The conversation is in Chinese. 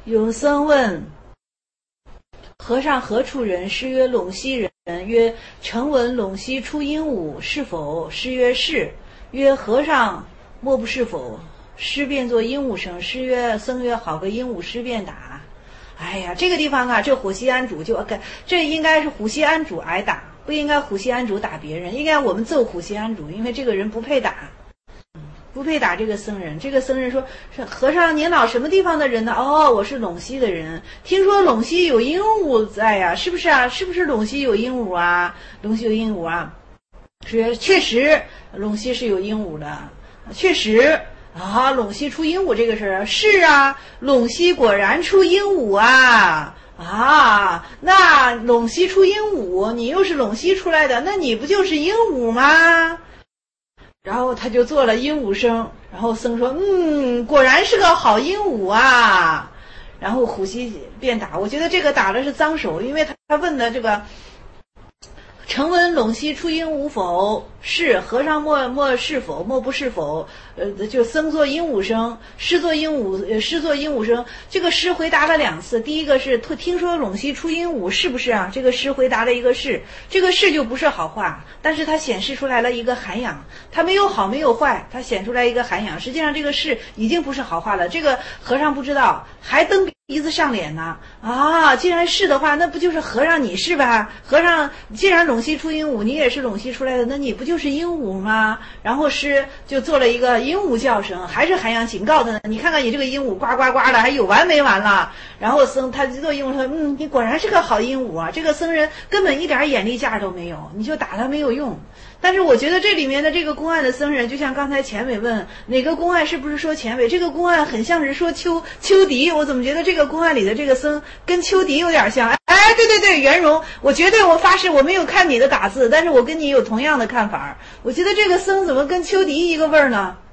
有僧问：和尚何处人？师曰：陇西人。曰：诚闻陇西出鹦鹉，是否？师曰：是。曰：和尚莫不是否？师便作鹦鹉声。师曰：僧曰：好个鹦鹉，师便打。哎呀，这个地方啊，这虎溪庵主就这应该是虎溪庵主挨打，不应该虎溪庵主打别人，应该我们揍虎溪庵主，因为这个人不配打。不配打这个僧人。这个僧人说：和尚您老什么地方的人呢？哦，我是陇西的人，听说陇西有鹦鹉在呀，是不是啊？是不是陇西有鹦鹉啊？陇西有鹦鹉啊？是，确实陇西是有鹦鹉的，确实啊，陇西出鹦鹉这个事儿是啊，陇西果然出鹦鹉啊。啊，那陇西出鹦鹉，你又是陇西出来的，那你不就是鹦鹉吗？然后他就做了鹦鹉声，然后僧说：果然是个好鹦鹉啊。然后虎溪便打，我觉得这个打的是脏手，因为他问的这个诚闻陇西出鹦鹉否？是。和尚莫是否？莫不是否？就僧作鹦鹉声，师作鹦鹉声。这个师回答了2次，第一个是听说陇西出鹦鹉，是不是啊？这个师回答了一个是，这个是就不是好话，但是它显示出来了一个涵养，它没有好没有坏，它显出来一个涵养。实际上这个是已经不是好话了，这个和尚不知道，还蹬鼻子上脸呢。啊，既然是的话，那不就是和尚你是吧？和尚既然陇西出鹦鹉，你也是陇西出来的，那你不就是鹦鹉吗？然后师就做了一个鹦鹉叫声，还是涵养警告他呢。你看看你这个鹦鹉呱呱呱的，还有完没完了？然后僧他就做鹦鹉说：你果然是个好鹦鹉啊！这个僧人根本一点眼力价都没有，你就打他没有用。但是我觉得这里面的这个公案的僧人，就像刚才钱伟问哪个公案是不是说钱伟，这个公案很像是说秋笛，我怎么觉得这个公案里的这个僧跟秋笛有点像？哎，对，袁荣，我发誓我没有看你的打字，但是我跟你有同样的看法。我觉得这个僧怎么跟秋笛一个味儿呢？